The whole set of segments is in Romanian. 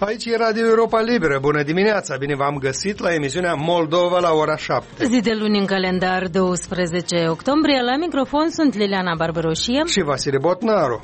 Aici e Radio Europa Liberă. Bună dimineața! Bine v-am găsit la emisiunea Moldova la ora 7. Zi de luni în calendar, 12 octombrie. La microfon sunt Liliana Barbaroșie și Vasile Botnaru.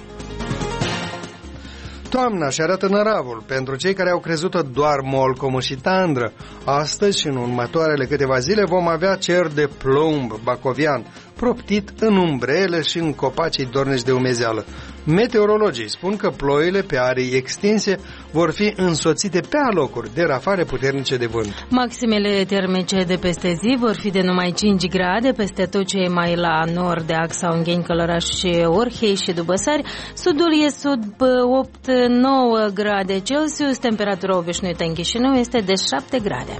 Toamna și arată năravul pentru cei care au crezut doar molcomul și tandră. Astăzi și în următoarele câteva zile vom avea cer de plumb bacovian, proptit în umbrele și în copacii dornești de umezeală. Meteorologii spun că ploile pe arii extinse vor fi însoțite pe alocuri de rafale puternice de vânt. Maximele termice de peste zi vor fi de numai 5 grade peste tot ce e mai la nord de Axa, Ungheni, Călăraș și Orhei și Dubăsari. Sudul e sub 8-9 grade Celsius, temperatura obișnuită în Chișinău este de 7 grade.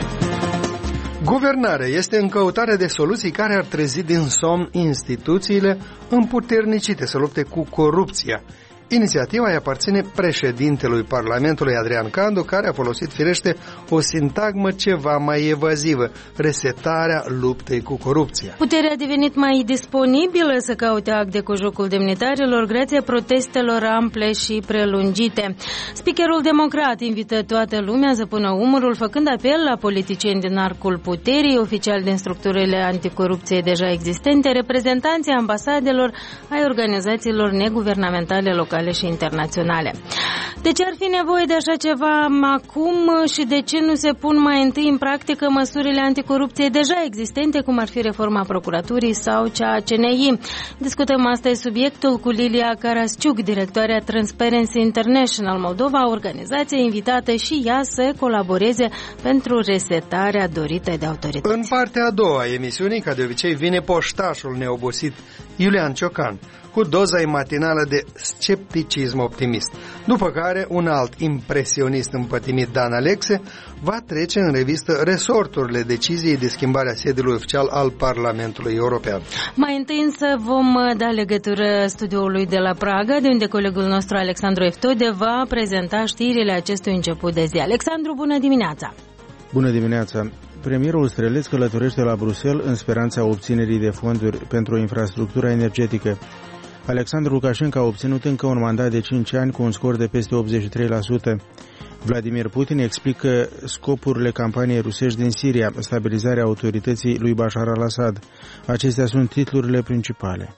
Guvernarea este în căutare de soluții care ar trezi din somn instituțiile împuternicite să lupte cu corupția. Inițiativa îi aparține președintelui Parlamentului Adrian Candu, care a folosit firește o sintagmă ceva mai evazivă: resetarea luptei cu corupția. Puterea a devenit mai disponibilă să caute acte cu jocul demnitarilor grație protestelor ample și prelungite. Speakerul democrat invită toată lumea să pună umărul, făcând apel la politicieni din arcul puterii, oficiali din structurile anticorupție deja existente, reprezentanții ambasadelor, ai organizațiilor neguvernamentale locale și internaționale. De ce ar fi nevoie de așa ceva acum și de ce nu se pun mai întâi în practică măsurile anticorupție deja existente, cum ar fi reforma procuraturii sau cea a CNI? Discutăm astăzi subiectul cu Lilia Carasciuc, directoarea Transparency International Moldova, organizație invitată și ea să colaboreze pentru resetarea dorită de autorități. În partea a doua a emisiunii, ca de obicei, vine poștașul neobosit Iulian Ciocan cu doza matinală de scepticism optimist, după care un alt impresionist împătimit, Dan Alexe, va trece în revistă resorturile deciziei de schimbare a sediului oficial al Parlamentului European. Mai întâi însă vom da legătură studioului de la Praga, de unde colegul nostru Alexandru Eftode va prezenta știrile acestui început de zi. Alexandru, bună dimineața! Bună dimineața! Premierul Streleț călătorește la Bruxelles în speranța obținerii de fonduri pentru infrastructura energetică. Alexandru Lukashenko a obținut încă un mandat de 5 ani cu un scor de peste 83%. Vladimir Putin explică scopurile campaniei rusești din Siria, stabilizarea autorității lui Bashar al-Assad. Acestea sunt titlurile principale.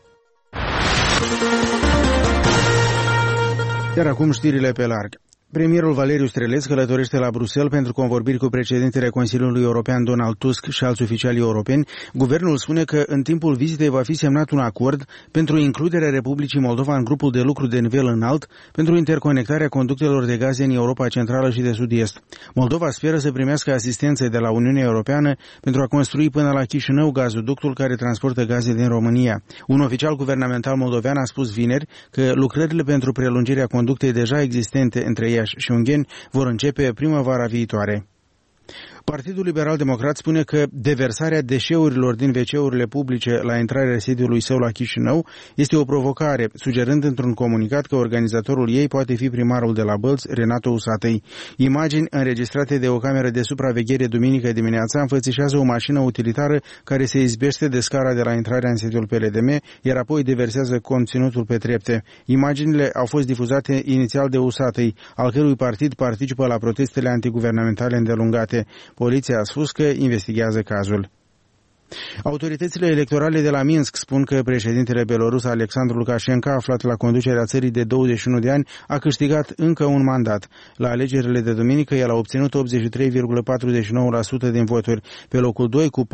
Iar acum știrile pe larg. Premierul Valeriu Streleț călătorește la Bruxelles pentru convorbiri cu președintele Consiliului European Donald Tusk și alți oficiali europeni. Guvernul spune că în timpul vizitei va fi semnat un acord pentru includerea Republicii Moldova în grupul de lucru de nivel înalt pentru interconectarea conductelor de gaze în Europa Centrală și de Sud-Est. Moldova speră să primească asistență de la Uniunea Europeană pentru a construi până la Chișinău gazoductul care transportă gaze din România. Un oficial guvernamental moldovean a spus vineri că lucrările pentru prelungirea conductei deja existente între Iași și Ungheni vor începe primăvara viitoare. Partidul Liberal Democrat spune că deversarea deșeurilor din WC-urile publice la intrarea sediului său la Chișinău este o provocare, sugerând într-un comunicat că organizatorul ei poate fi primarul de la Bălți, Renato Usatăi. Imagini înregistrate de o cameră de supraveghere duminică dimineața înfățișează o mașină utilitară care se izbește de scara de la intrarea în sediul PLDM, iar apoi deversează conținutul pe trepte. Imaginile au fost difuzate inițial de Usatăi, al cărui partid participă la protestele antiguvernamentale îndelungate. Poliția a spus că investigează cazul. Autoritățile electorale de la Minsk spun că președintele belorus Alexandru Lukashenko, aflat la conducerea țării de 21 de ani, a câștigat încă un mandat. La alegerile de duminică, el a obținut 83,49% din voturi. Pe locul 2, cu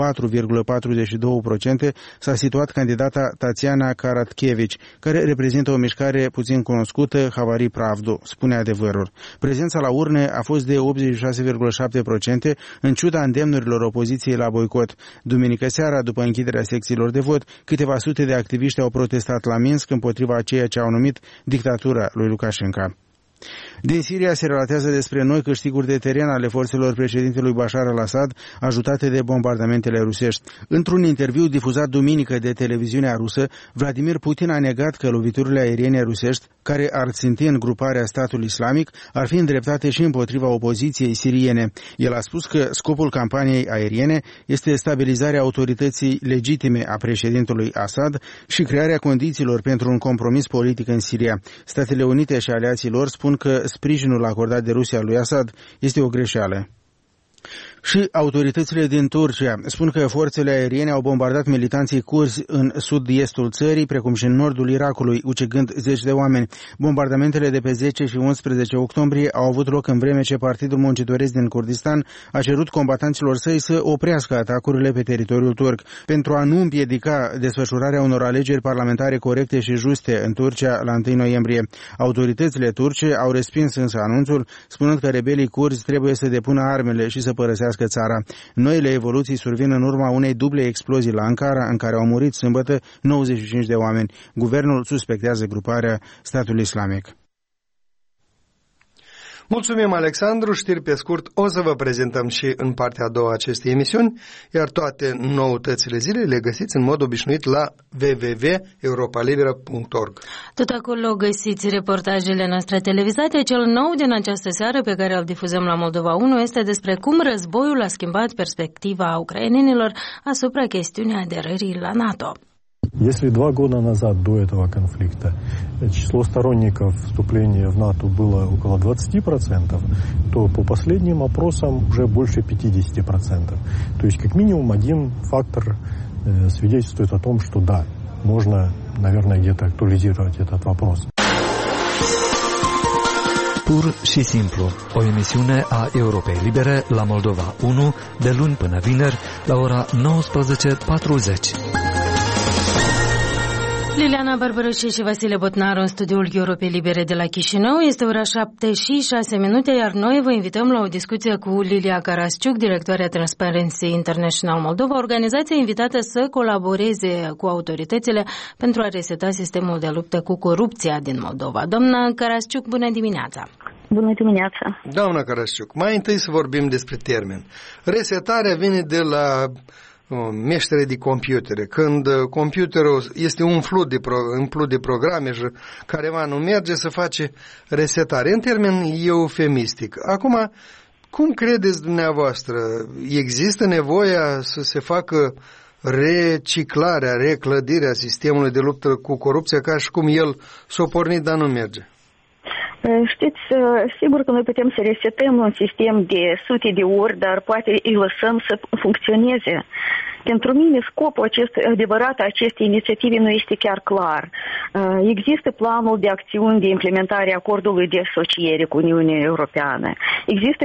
4,42%, s-a situat candidata Tatiana Karatkevich, care reprezintă o mișcare puțin cunoscută, Havari Pravdu, spune Adevărul. Prezența la urne a fost de 86,7%, în ciuda îndemnurilor opoziției la boicot. Duminică seara, după închiderea secțiilor de vot, câteva sute de activiști au protestat la Minsk împotriva ceea ce au numit dictatura lui Lukashenko. Din Siria se relatează despre noi câștiguri de teren ale forțelor președintelui Bashar al-Assad, ajutate de bombardamentele rusești. Într-un interviu difuzat duminică de televiziunea rusă, Vladimir Putin a negat că loviturile aeriene rusești, care ar ținti în gruparea statul islamic, ar fi îndreptate și împotriva opoziției siriene. El a spus că scopul campaniei aeriene este stabilizarea autorității legitime a președintelui Assad și crearea condițiilor pentru un compromis politic în Siria. Statele Unite și aliații lor spun spun că sprijinul acordat de Rusia lui Assad este o greșeală. Și autoritățile din Turcia spun că forțele aeriene au bombardat militanții curzi în sud-estul țării, precum și în nordul Irakului, ucigând zeci de oameni. Bombardamentele de pe 10 și 11 octombrie au avut loc în vreme ce Partidul Muncitoresc din Kurdistan a cerut combatanților săi să oprească atacurile pe teritoriul turc. Pentru a nu împiedica desfășurarea unor alegeri parlamentare corecte și juste în Turcia la 1 noiembrie, autoritățile turce au respins însă anunțul, spunând că rebelii curzi trebuie să depună armele și să părăsească țara. Noile evoluții survin în urma unei duble explozii la Ankara, în care au murit sâmbătă 95 de oameni. Guvernul suspectează gruparea Statul Islamic. Mulțumim, Alexandru. Știri pe scurt o să vă prezentăm și în partea a doua acestei emisiuni, iar toate noutățile zilei le găsiți în mod obișnuit la www.europalibera.org. Tot acolo găsiți reportajele noastre televizate. Cel nou din această seară, pe care îl difuzăm la Moldova 1, este despre cum războiul a schimbat perspectiva ucrainenilor asupra chestiunii aderării la NATO. Если 2 года назад, до этого конфликта, число сторонников вступления в НАТО было около 20%, то по последним опросам уже больше 50%. То есть как минимум один фактор свидетельствует о том, что да, можно, наверное, где-то актуализировать этот вопрос. Pur și simplu, o emisiune a Europei Libere la Moldova 1, de luni până vineri, la ora 19:40. Liliana Barbărășe și Vasile Botnaru în studioul Europei Libere de la Chișinău. Este ora 7:06, iar noi vă invităm la o discuție cu Lilia Carasciuc, directoarea Transparency International Moldova, organizația invitată să colaboreze cu autoritățile pentru a reseta sistemul de luptă cu corupția din Moldova. Doamna Carasciuc, bună dimineața! Bună dimineața! Doamna Carasciuc, mai întâi să vorbim despre termen. Resetarea vine de la meștere de computere, când computerul este umplut de programe și careva nu merge, să face resetare, în termen eufemistic. Acum, cum credeți dumneavoastră, există nevoia să se facă reciclarea, reclădirea sistemului de luptă cu corupția, ca și cum el s-a pornit, dar nu merge? Știți, sigur că noi putem să resetăm un sistem de sute de ori, dar poate îi lăsăm să funcționeze. Pentru mine scopul adevărat a acestei inițiative nu este chiar clar. Există planul de acțiuni de implementare a acordului de asociere cu Uniunea Europeană. Există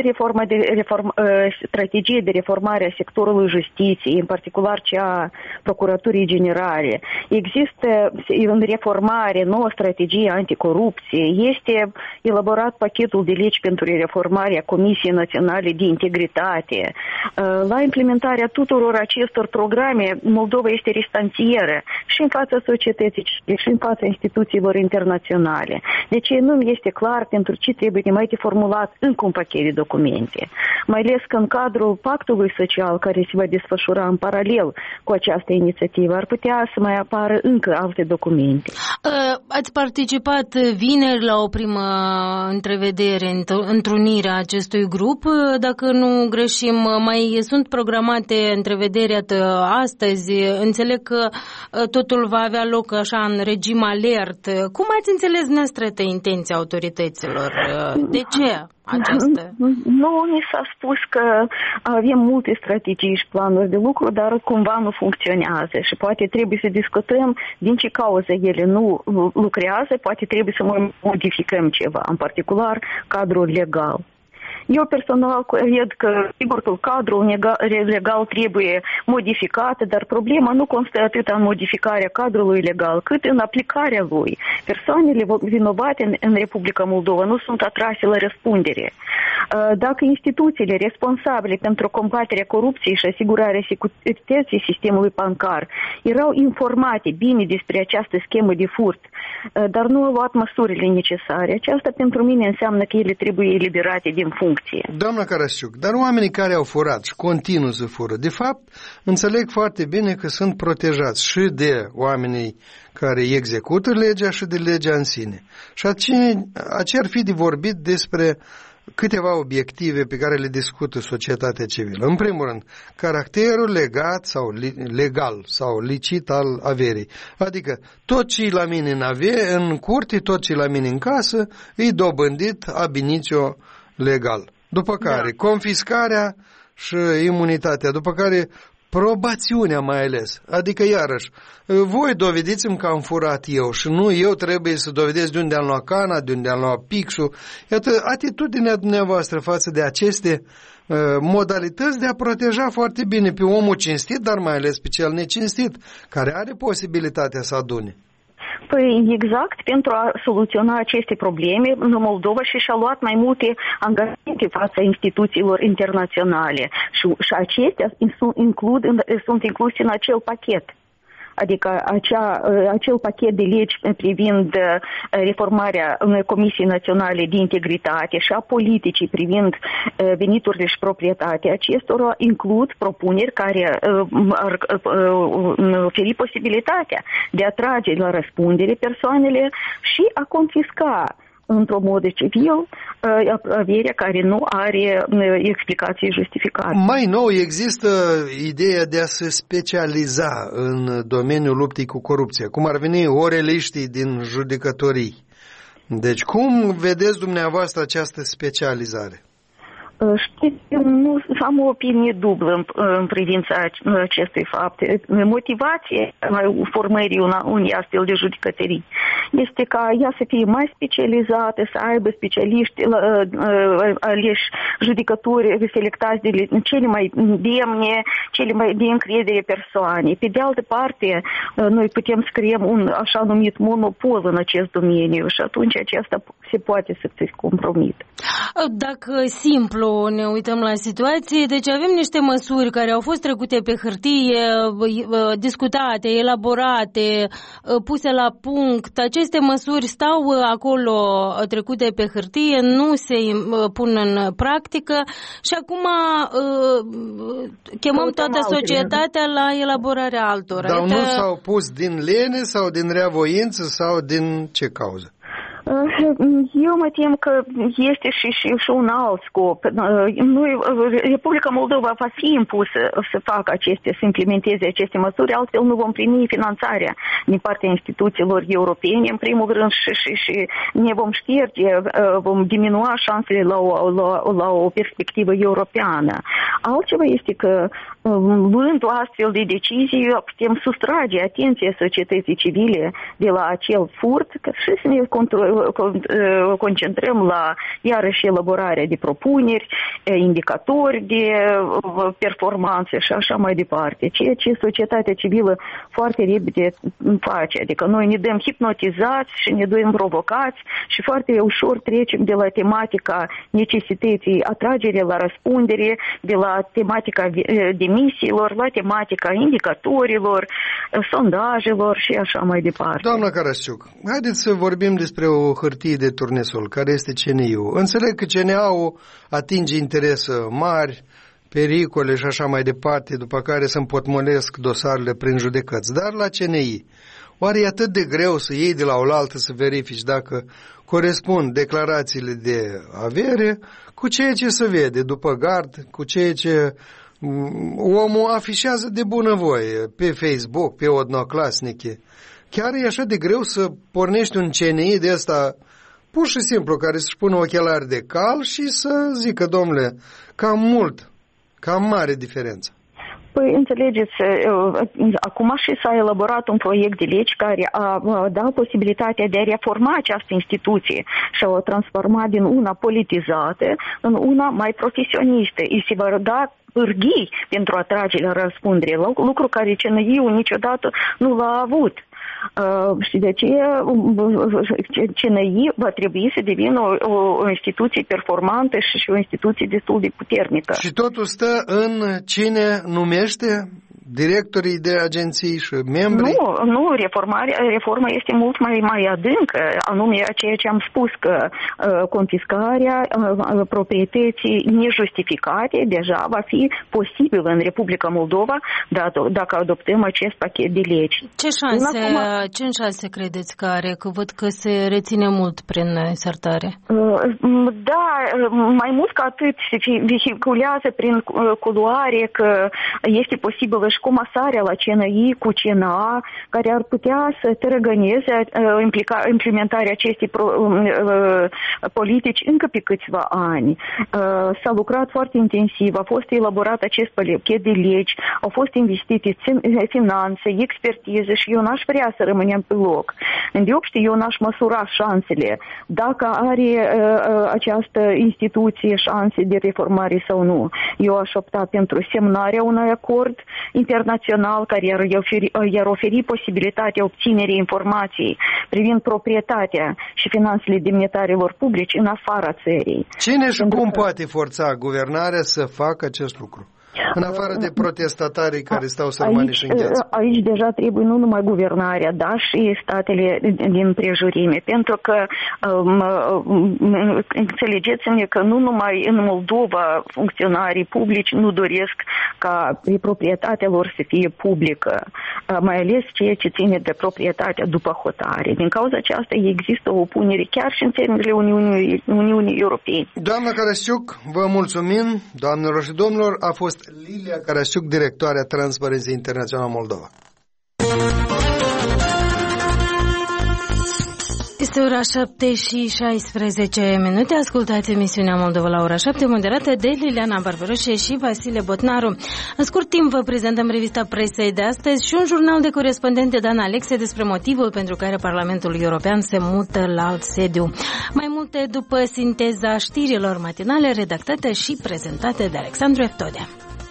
strategie de reformare a sectorului justiției, în particular cea a Procuraturii Generale. Există în reformare nouă strategie anticorupție. Este elaborat pachetul de legi pentru reformarea Comisiei Naționale de Integritate. La implementarea tuturor acestor programe, Moldova este restantieră și în fața societății, și în fața instituțiilor internaționale. Deci nu este clar pentru ce trebuie mai de formulat încă un pachet de documente. Mai ales că în cadrul pactului social care se va desfășura în paralel cu această inițiativă, ar putea să mai apară încă alte documente. Ați participat vineri la o primă întrevedere, întrunirea acestui grup. Dacă nu greșim, mai sunt programate întrevederi astăzi. Înțeleg că totul va avea loc așa în regim alert. Cum ați înțeles dumneavoastră intenția autorităților? De ce această? Nu, ni s-a spus că avem multe strategii și planuri de lucru, dar cumva nu funcționează și poate trebuie să discutăm din ce cauză ele nu lucrează, poate trebuie să modificăm ceva, în particular cadrul legal. Eu personal cred că, sigur că cadrul legal trebuie modificat, dar problema nu constă atât în modificarea cadrului legal, cât în aplicarea lui. Persoanele vinovate în Republica Moldova nu sunt atrase la răspundere. Dacă instituțiile responsabile pentru combaterea corupției și asigurarea securității sistemului bancar erau informate bine despre această schemă de furt, dar nu au luat măsurile necesare, aceasta pentru mine înseamnă că ele trebuie eliberate din funcție. Doamna Carasciuc, dar oamenii care au furat și continuă să fură, de fapt, înțeleg foarte bine că sunt protejați și de oamenii care execută legea și de legea în sine. Și aceea ar fi de vorbit despre câteva obiective pe care le discută societatea civilă. În primul rând, caracterul legal sau licit al averii. Adică tot ce la mine în curte, tot ce la mine în casă, e dobândit ab initio legal. După care confiscarea și imunitatea, după care probațiunea mai ales. Adică iarăși, voi dovediți-mi că am furat eu și nu eu trebuie să dovedesc de unde am luat cana, de unde am luat pixul. Iată, atitudinea dumneavoastră față de aceste modalități de a proteja foarte bine pe omul cinstit, dar mai ales pe cel necinstit, care are posibilitatea să adune. Păi exact, pentru a soluționa aceste probleme, Moldova și-a luat mai multe angajamente față instituțiilor internaționale și acestea sunt incluse în acel pachet. Adică acel pachet de legi privind reformarea Comisiei Naționale de Integritate și a politicii privind veniturile și proprietatea acestora includ propuneri care ar oferi posibilitatea de a trage la răspundere persoanele și a confisca într-un mod civil averea care nu are explicații justificate. Mai nou există ideea de a se specializa în domeniul luptei cu corupția, cum ar veni oreliștii din judecătorii. Deci cum vedeți dumneavoastră această specializare? Știți, nu am o opinie dublă în privința acestui fapt. Motivația formării unei astfel de judecătorii este ca ea să fie mai specializată, să aibă specialiști aleși judecători selectați de cele mai demne, cele mai de încredere persoane. Pe de altă parte, noi putem să creăm un așa numit monopol în acest domeniu și atunci acesta se poate să se compromită. Dacă simplu ne uităm la situație, deci avem niște măsuri care au fost trecute pe hârtie, discutate, elaborate, puse la punct. Aceste măsuri stau acolo trecute pe hârtie, nu se pun în practică și acum chemăm toată societatea la elaborarea altora. Dar nu s-au pus din lene sau din reavoință sau din ce cauză? Eu mă tem că este și un alt scop. Republica Moldova va fi impusă să facă să implementeze aceste măsuri, altfel nu vom primi finanțarea din partea instituțiilor europene, în primul rând, și ne vom șterge, vom diminua șansele la o perspectivă europeană. Altceva este că, luând o astfel de decizie, putem sustrage atenția societății civile de la acel furt și să ne concentrăm la iarăși elaborarea de propuneri, indicatori de performanțe și așa mai departe. Ceea ce societatea civilă foarte repede face. Adică noi ne dăm hipnotizați și ne dăm provocați și foarte ușor trecem de la tematica necesității atragerii la răspundere, de la tematica demisiilor, la tematica indicatorilor, sondajelor și așa mai departe. Doamna Carasciuc, haideți să vorbim despre o hârtie de turnesol, care este CNI-ul. Înțeleg că CNA-ul atinge interese mari, pericole și așa mai departe, după care se împotmolesc dosarele prin judecăți. Dar la CNI, oare e atât de greu să iei de la oaltă să verifici dacă corespund declarațiile de avere cu ceea ce se vede după gard, cu ceea ce omul afișează de bunăvoie pe Facebook, pe odnoclasnice? Chiar e așa de greu să pornești un CNI de ăsta pur și simplu, care să-și pună ochelari de cal și să zică, domnule, cam mare diferență. Păi, înțelegeți, acum și s-a elaborat un proiect de lege care a dat posibilitatea de a reforma această instituție și a o transforma din una politizată în una mai profesionistă. Și se va da pârghii pentru a trage la răspundere, lucru care CNI-ul niciodată nu l-a avut. Și de aceea CNI va trebui să devină o instituție performantă și o instituție destul de puternică. Și totul stă în cine numește directorii de agenții și membrii? Nu, reforma este mult mai adâncă, anume ceea ce am spus, că confiscarea proprietății nejustificate deja va fi posibil în Republica Moldova dacă adoptăm acest pachet de legi. Ce șanse credeți că are? Că văd că se reține mult prin insertare. Da, mai mult ca atât se vehiculează prin culoare că este posibilă și comasarea la CNI cu CNA, care ar putea să tărăgăneze implementarea acestei politici încă pe câțiva ani. S-a lucrat foarte intensiv, a fost elaborat acest pachet de legi, au fost investite finanțe, expertiză și eu n-aș vrea să rămânem pe loc. Îndeopște eu n-aș măsura șansele, dacă are această instituție șanse de reformare sau nu. Eu aș opta pentru semnarea unui acord internațional care i-ar oferi posibilitatea obținerii informației privind proprietatea și finanțele demnitarilor publici în afara țării. Cine și cum poate forța guvernarea să facă acest lucru? În afară de protestatarii care stau sărmani în gheață. Aici deja trebuie nu numai guvernarea, dar și statele din prejurime, pentru că înțelegeți-ne că nu numai în Moldova funcționarii publici nu doresc ca proprietatea lor să fie publică, mai ales ceea ce ține de proprietatea după hotare. Din cauza aceasta există o opunere chiar și în țările Uniunii Europene. Doamna Carasciuc, vă mulțumim, doamnelor și domnilor, a fost Lilia Carasciuc, directoarea Transparency International Moldova. Este ora 7:16. Ascultați emisiunea Moldova la ora 7, moderată de Liliana Barbaroșe și Vasile Botnaru. În scurt timp vă prezentăm revista presei de astăzi și un jurnal de corespondent de Dan Alexe despre motivul pentru care Parlamentul European se mută la alt sediu. Mai multe după sinteza știrilor matinale redactate și prezentate de Alexandru Eftodea.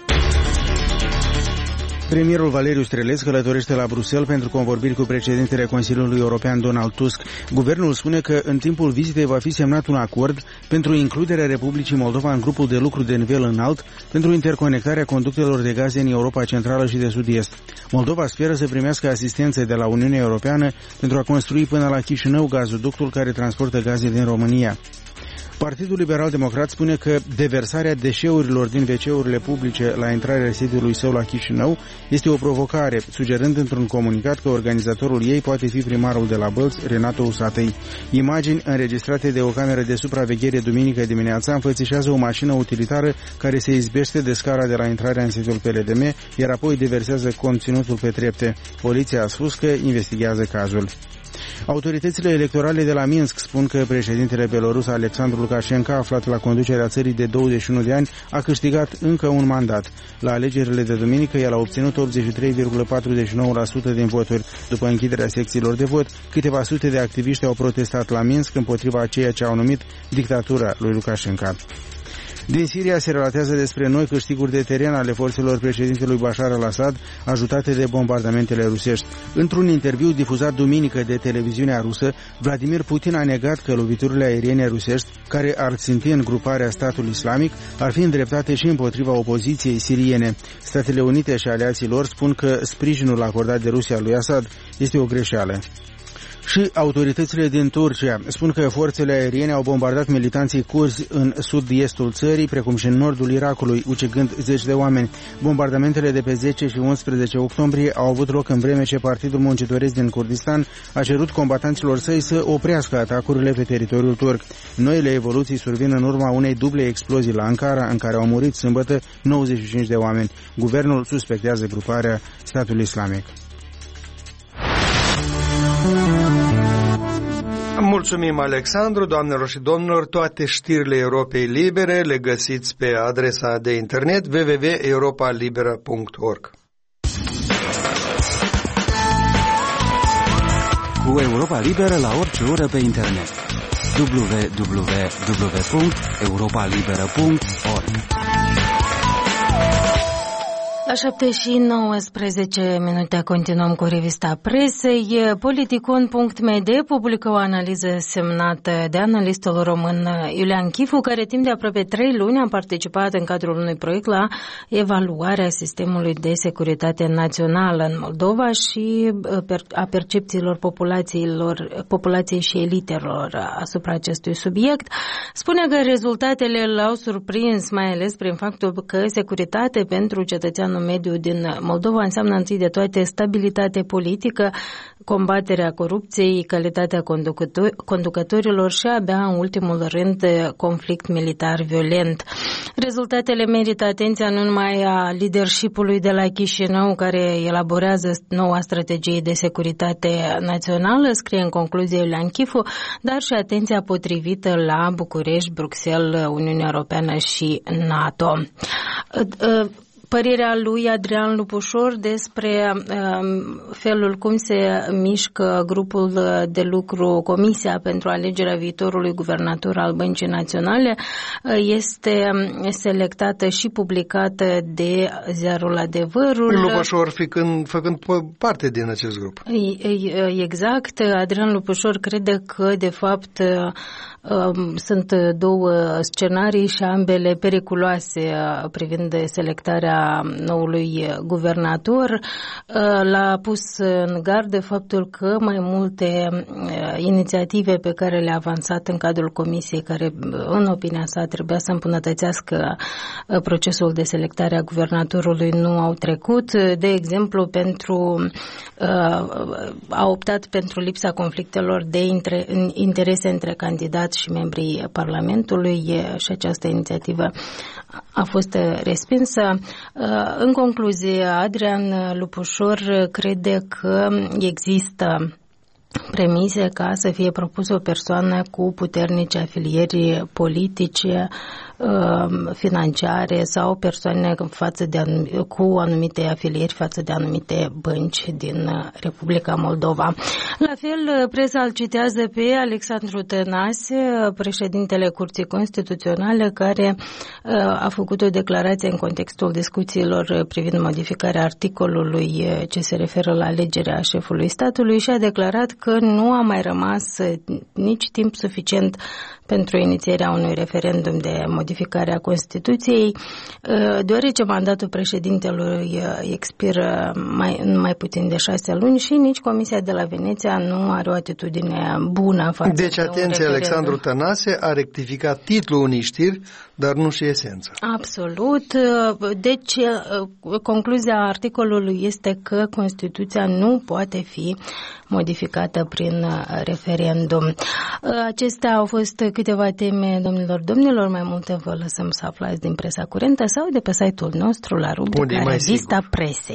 Premierul Valeriu Strelesc călătorește la Bruxelles pentru convorbiri cu președintele Consiliului European Donald Tusk. Guvernul spune că în timpul vizitei va fi semnat un acord pentru includerea Republicii Moldova în grupul de lucru de nivel înalt pentru interconectarea conductelor de gaze în Europa Centrală și de Sud-Est. Moldova speră să primească asistență de la Uniunea Europeană pentru a construi până la Chișinău gazoductul care transportă gaze din România. Partidul Liberal-Democrat spune că deversarea deșeurilor din WC-urile publice la intrarea sediului său la Chișinău este o provocare, sugerând într-un comunicat că organizatorul ei poate fi primarul de la Bălți, Renato Usatăi. Imagini înregistrate de o cameră de supraveghere duminică dimineața înfățișează o mașină utilitară care se izbește de scara de la intrarea în sediul PLDM, iar apoi deversează conținutul pe trepte. Poliția a spus că investigează cazul. Autoritățile electorale de la Minsk spun că președintele belorus Alexandru Lukashenko, aflat la conducerea țării de 21 de ani, a câștigat încă un mandat. La alegerile de duminică, el a obținut 83,49% din voturi. După închiderea secțiilor de vot, câteva sute de activiști au protestat la Minsk împotriva ceea ce au numit dictatura lui Lukashenko. Din Siria se relatează despre noi câștiguri de teren ale forțelor președintelui Bashar al-Assad, ajutate de bombardamentele rusești. Într-un interviu difuzat duminică de televiziunea rusă, Vladimir Putin a negat că loviturile aeriene rusești, care ar ținti în gruparea Statul Islamic, ar fi îndreptate și împotriva opoziției siriene. Statele Unite și aliații lor spun că sprijinul acordat de Rusia lui Assad este o greșeală. Și autoritățile din Turcia spun că forțele aeriene au bombardat militanții curzi în sud-estul țării, precum și în nordul Irakului, ucigând zeci de oameni. Bombardamentele de pe 10 și 11 octombrie au avut loc în vreme ce Partidul Muncitoresc din Kurdistan a cerut combatanților săi să oprească atacurile pe teritoriul turc. Noile evoluții survin în urma unei duble explozii la Ankara, în care au murit sâmbătă 95 de oameni. Guvernul suspectează gruparea Statul Islamic. Mulțumim, Alexandru, doamnelor și domnilor. Toate știrile Europei Libere le găsiți pe adresa de internet www.europalibera.org. Cu Europa Liberă la orice oră pe internet. www.europalibera.org. 7:19, continuăm cu revista presei. Politicon.md publică o analiză semnată de analistul român Iulian Chifu, care timp de aproape 3 luni a participat în cadrul unui proiect la evaluarea sistemului de securitate națională în Moldova și a percepțiilor populației și elitelor asupra acestui subiect. Spune că rezultatele l-au surprins, mai ales prin faptul că securitate pentru cetățeanul mediu din Moldova înseamnă întâi de toate stabilitate politică, combaterea corupției, calitatea conducătorilor și abia în ultimul rând conflict militar violent. Rezultatele merită atenția nu numai a leadership-ului de la Chișinău, care elaborează noua strategie de securitate națională, scrie în concluzie Iulian Chifu, dar și atenția potrivită la București, Bruxelles, Uniunea Europeană și NATO. Părerea lui Adrian Lupușor despre felul cum se mișcă grupul de lucru, Comisia pentru alegerea viitorului guvernator al Băncii Naționale, este selectată și publicată de ziarul Adevărul. Lupușor făcând parte din acest grup. Exact. Adrian Lupușor crede că, de fapt, sunt două scenarii și ambele periculoase privind selectarea noului guvernator. L-a pus în gardă faptul că mai multe inițiative pe care le-a avansat în cadrul comisiei, care în opinia sa trebuia să îmbunătățească procesul de selectare a guvernatorului, nu au trecut. De exemplu, a optat pentru lipsa conflictelor de interese între candidați și membrii Parlamentului și această inițiativă a fost respinsă. În concluzie, Adrian Lupușor crede că există premise ca să fie propusă o persoană cu puternice afilieri politice, financiare sau persoane cu anumite afilieri față de anumite bănci din Republica Moldova. La fel, presa îl citează pe Alexandru Tănase, președintele Curții Constituționale, care a făcut o declarație în contextul discuțiilor privind modificarea articolului ce se referă la alegerea șefului statului și a declarat că nu a mai rămas nici timp suficient pentru inițierea unui referendum de modificare a Constituției, deoarece mandatul președintelui expiră mai puțin de 6 luni și nici Comisia de la Veneția nu are o atitudine bună față de atenție, Alexandru Tănase a rectificat titlul unei știri, dar nu și esența. Absolut. Deci, concluzia articolului este că Constituția nu poate fi modificată prin referendum. Acestea au fost câteva teme, domnilor, mai multe vă lăsăm să aflați din presa curentă sau de pe site-ul nostru la rubrica Revista Presei.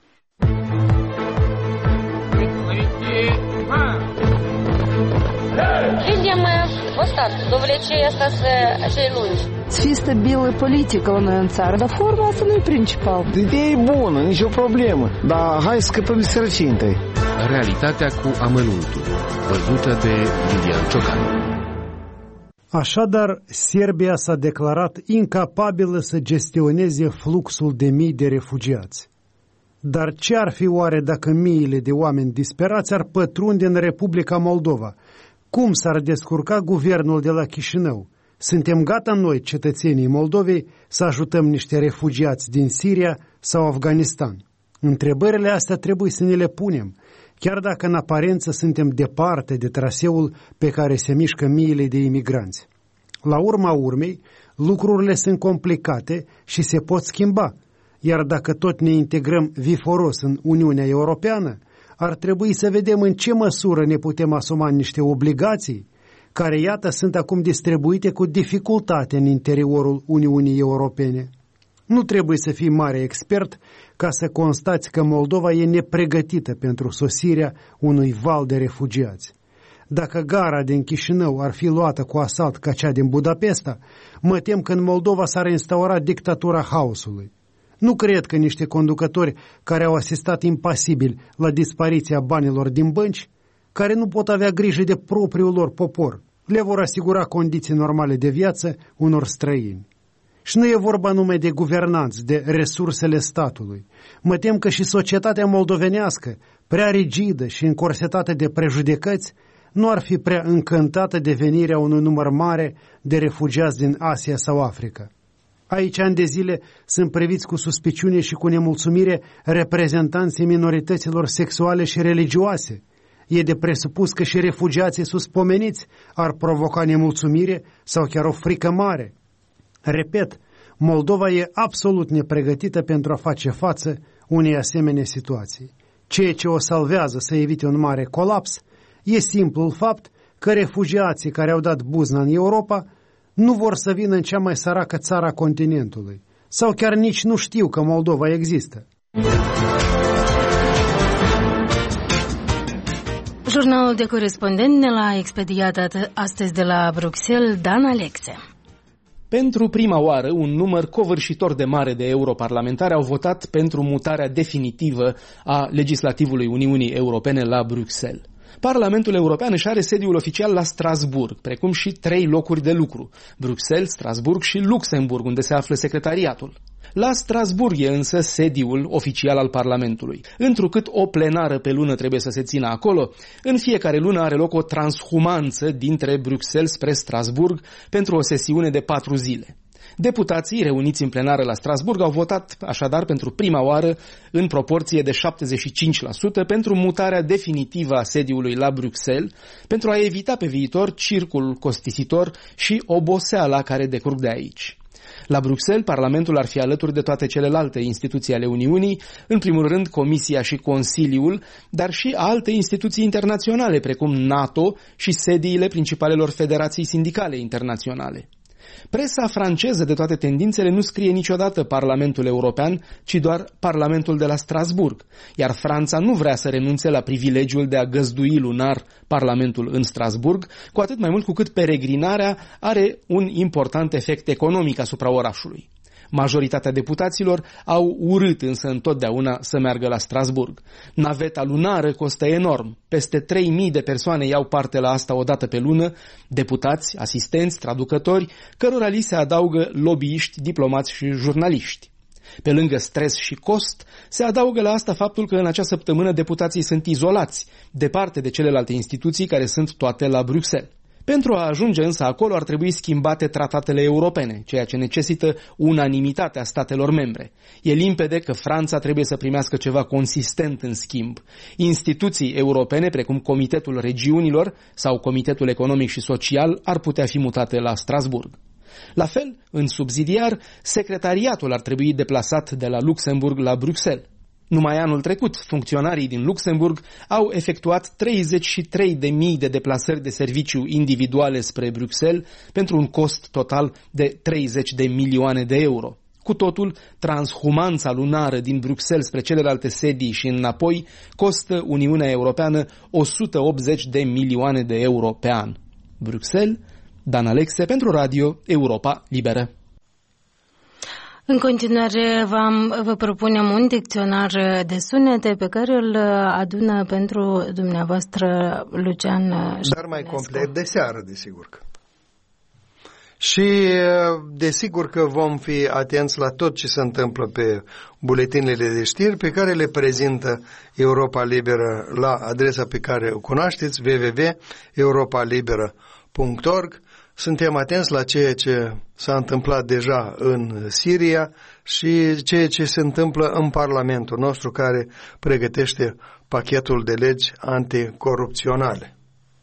Видим вот так, довлечение остаться 6 luni. Să fie stabilă politică la noi în țară, dar forma asta nu e principal. Ideea e bună, nicio problemă, dar hai să scăpăm de sărăcie întâi. Realitatea cu amănuntul, văzută de Lilian Ciocan. Așadar, Serbia s-a declarat incapabilă să gestioneze fluxul de mii de refugiați. Dar ce ar fi oare dacă miile de oameni disperați ar pătrunde în Republica Moldova? Cum s-ar descurca guvernul de la Chișinău? Suntem gata noi, cetățenii Moldovei, să ajutăm niște refugiați din Siria sau Afganistan? Întrebările astea trebuie să ne le punem, chiar dacă în aparență suntem departe de traseul pe care se mișcă miile de imigranți. La urma urmei, lucrurile sunt complicate și se pot schimba, iar dacă tot ne integrăm viforos în Uniunea Europeană, ar trebui să vedem în ce măsură ne putem asuma niște obligații care, iată, sunt acum distribuite cu dificultate în interiorul Uniunii Europene. Nu trebuie să fii mare expert ca să constați că Moldova e nepregătită pentru sosirea unui val de refugiați. Dacă gara din Chișinău ar fi luată cu asalt ca cea din Budapesta, mă tem că în Moldova s-ar instaura dictatura haosului. Nu cred că niște conducători care au asistat impasibil la dispariția banilor din bănci, care nu pot avea grijă de propriul lor popor, le vor asigura condiții normale de viață unor străini. Și nu e vorba numai de guvernanți, de resursele statului. Mă tem că și societatea moldovenească, prea rigidă și încorsetată de prejudecăți, nu ar fi prea încântată de venirea unui număr mare de refugiați din Asia sau Africa. Aici, ani de zile, sunt priviți cu suspiciune și cu nemulțumire reprezentanții minorităților sexuale și religioase. E de presupus că și refugiații suspomeniți ar provoca nemulțumire sau chiar o frică mare. Repet, Moldova e absolut nepregătită pentru a face față unei asemenea situații. Ceea ce o salvează să evite un mare colaps e simplul fapt că refugiații care au dat buzna în Europa nu vor să vină în cea mai săracă țară a continentului, sau chiar nici nu știu că Moldova există. Jurnalul de corespondent ne l-a expediat astăzi de la Bruxelles, Dan Alexe. Pentru prima oară, un număr covârșitor de mare de europarlamentari au votat pentru mutarea definitivă a legislativului Uniunii Europene la Bruxelles. Parlamentul European își are sediul oficial la Strasbourg, precum și 3 locuri de lucru, Bruxelles, Strasbourg și Luxemburg, unde se află secretariatul. La Strasbourg e însă sediul oficial al Parlamentului. Întrucât o plenară pe lună trebuie să se țină acolo, în fiecare lună are loc o transhumanță dintre Bruxelles spre Strasbourg pentru o sesiune de 4 zile. Deputații reuniți în plenară la Strasbourg au votat așadar pentru prima oară în proporție de 75% pentru mutarea definitivă a sediului la Bruxelles, pentru a evita pe viitor circul costisitor și oboseala care decurg de aici. La Bruxelles, Parlamentul ar fi alături de toate celelalte instituții ale Uniunii, în primul rând Comisia și Consiliul, dar și alte instituții internaționale, precum NATO și sediile principalelor federații sindicale internaționale. Presa franceză de toate tendințele nu scrie niciodată Parlamentul European, ci doar Parlamentul de la Strasbourg, iar Franța nu vrea să renunțe la privilegiul de a găzdui lunar Parlamentul în Strasbourg, cu atât mai mult cu cât peregrinarea are un important efect economic asupra orașului. Majoritatea deputaților au urât însă întotdeauna să meargă la Strasbourg. Naveta lunară costă enorm. Peste 3.000 de persoane iau parte la asta o dată pe lună, deputați, asistenți, traducători, cărora li se adaugă lobbyiști, diplomați și jurnaliști. Pe lângă stres și cost, se adaugă la asta faptul că în acea săptămână deputații sunt izolați, departe de celelalte instituții care sunt toate la Bruxelles. Pentru a ajunge însă acolo ar trebui schimbate tratatele europene, ceea ce necesită unanimitatea statelor membre. E limpede că Franța trebuie să primească ceva consistent în schimb. Instituții europene, precum Comitetul Regiunilor sau Comitetul Economic și Social, ar putea fi mutate la Strasbourg. La fel, în subsidiar, secretariatul ar trebui deplasat de la Luxemburg la Bruxelles. Numai anul trecut, funcționarii din Luxemburg au efectuat 33.000 de deplasări de serviciu individuale spre Bruxelles pentru un cost total de 30 de milioane de euro. Cu totul, transhumanța lunară din Bruxelles spre celelalte sedii și înapoi costă Uniunea Europeană 180 de milioane de euro pe an. Bruxelles, Dan Alexe pentru Radio Europa Liberă. În continuare vă propunem un dicționar de sunete pe care îl adună pentru dumneavoastră Lucian Ștefănescu. Dar mai complet de seară, desigur. Și desigur că vom fi atenți la tot ce se întâmplă pe buletinele de știri pe care le prezintă Europa Liberă la adresa pe care o cunoașteți, www.europalibera.org. Suntem atenți la ceea ce s-a întâmplat deja în Siria și ceea ce se întâmplă în Parlamentul nostru, care pregătește pachetul de legi anticorupționale.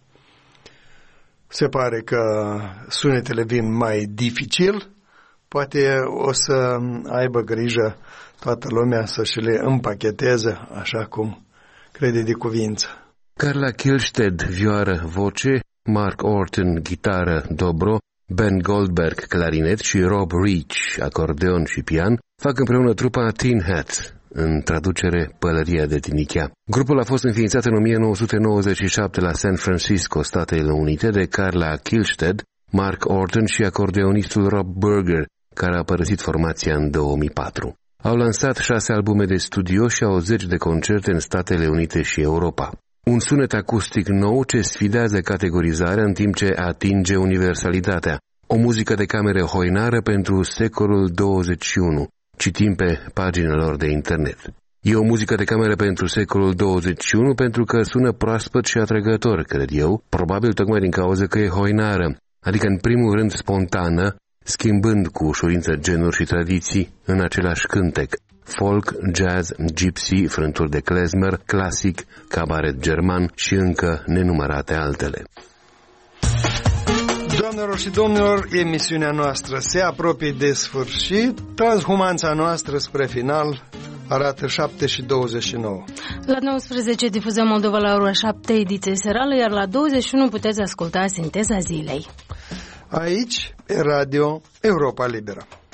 Se pare că sunetele vin mai dificil, poate o să aibă grijă toată lumea să și le împacheteze așa cum crede de cuvință. Carla Kihlstedt, vioară, voce, Mark Orton, gitară, dobro, Ben Goldberg, clarinet și Rob Reach, acordeon și pian, fac împreună trupa Tin Hat, în traducere Pălăria de tinichea. Grupul a fost înființat în 1997 la San Francisco, Statele Unite, de Carla Kihlstedt, Mark Orton și acordeonistul Rob Berger, care a părăsit formația în 2004. Au lansat 6 albume de studio și au 10 de concerte în Statele Unite și Europa. Un sunet acustic nou ce sfidează categorizarea în timp ce atinge universalitatea. O muzică de cameră hoinară pentru secolul 21. Citim pe paginile lor de internet. E o muzică de cameră pentru secolul 21 pentru că sună proaspăt și atrăgător, cred eu, probabil tocmai din cauza că e hoinară, adică în primul rând spontană, schimbând cu ușurință genuri și tradiții în același cântec. Folk, jazz, gypsy, frânturi de klezmer, clasic, cabaret german și încă nenumărate altele. Doamnelor și domnilor, emisiunea noastră se apropie de sfârșit. Transhumanța noastră spre final arată 7:29. La 19 difuzăm Moldova la ora 7, ediție serală, iar la 21 puteți asculta Sinteza Zilei. Aici e Radio Europa Liberă.